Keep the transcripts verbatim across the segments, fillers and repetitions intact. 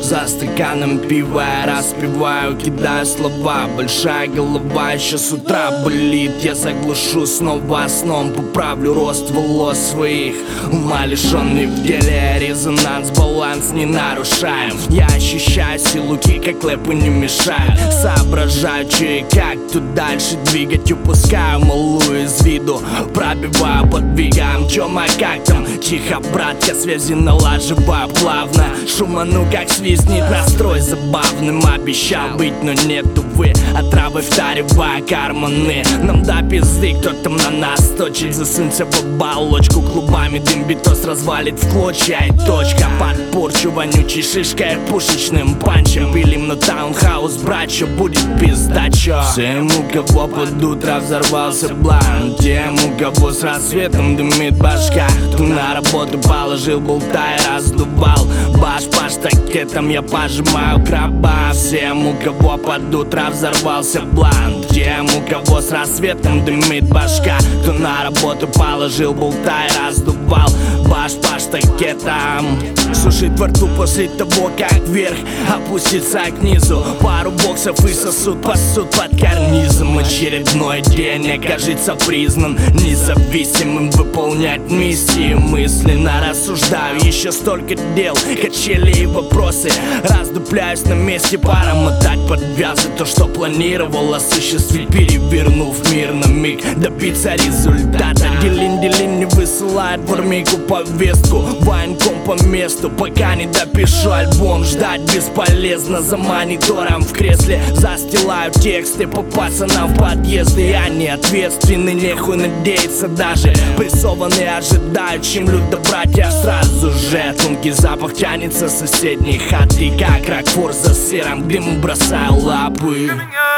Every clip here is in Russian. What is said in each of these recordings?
За стаканом пива я распеваю, кидаю слова. Большая голова еще с утра болит. Я заглушу снова сном, поправлю рост волос своих. Ума лишенный в деле, резонанс, баланс не нарушаем. Я ощущаю силуки, как лэпу не мешают. Соображаю, че и как тут дальше двигать. Упускаю малую из виду, пробиваю подвигаем. Чё, ма, как там? Тихо, братка, связи налаживаю плавно. Шуману, как свистнет настрой забавным. Обещал быть, но нет, увы. Отравы втаривая карманы. Нам до пизды, кто там на нас точит. Засунься в оболочку, клубами дым битос развалит в клочья. И точка под порчу вонючей шишкой, пушечным панчем. Пилим на таунхаус, брат, чё будет пизда, чё? Всем, у кого под утро взорвался блант, тем, у кого с рассветом дымит башка, кто на работу положил болта и раздувал баш по штакетам, я пожимаю краба. Всем, у кого под утро взорвался блант, тем, у кого с рассветом дымит башка, кто на работу положил болта и раздувал баш по штакетам. Сушит во рту после того, как вверх опустится к низу. Пару боксов и сосуд пасут под карнизом. Очередной день окажется признан независимым. Выполнять миссии мысленно рассуждаю. Еще столько дел, качели и вопросы. Раздупляюсь на месте, пора мотать подвязы. То, что планировал осуществить, перевернув мир на миг, добиться результата. Делин-делин не высылает в армейку повестку. Военком по месту, пока не допишу альбом. Ждать бесполезно, за монитором в кресле застилаю тексты по пацанам в подъезды. Они ответственны, нехуй надеяться даже. Прессованные ожидают, щемлют до братья сразу же. Тонкий запах тянется с соседней хаты, как ракфор за сыром дыму бросаю лапы.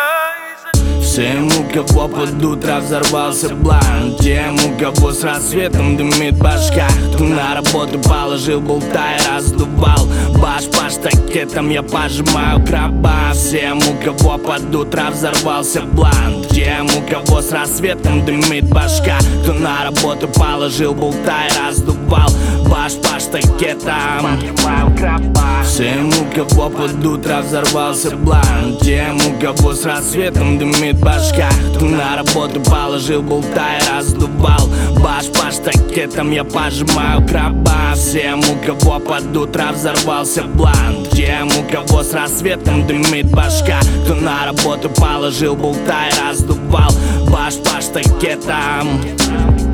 Всем, у кого под утро взорвался блант, тем, у кого с рассветом дымит башка, кто на работу положил болта и раздувал баш по штакетам, я пожимаю краба. Всем, у кого под утро взорвался блант, тем, у кого с рассветом дымит башка, кто на работу положил болта и раздувал баш по штакетам. Всем, у кого под утро взорвался блант, тем, у кого с рассветом дымит башка, кто на работу положил болта и раздувал баш по штакетам, я пожимаю краба. Всем, у кого под утро взорвался блант, тем, у кого с рассветом дымит башка, кто на работу положил болта и раздувал баш по штакетам.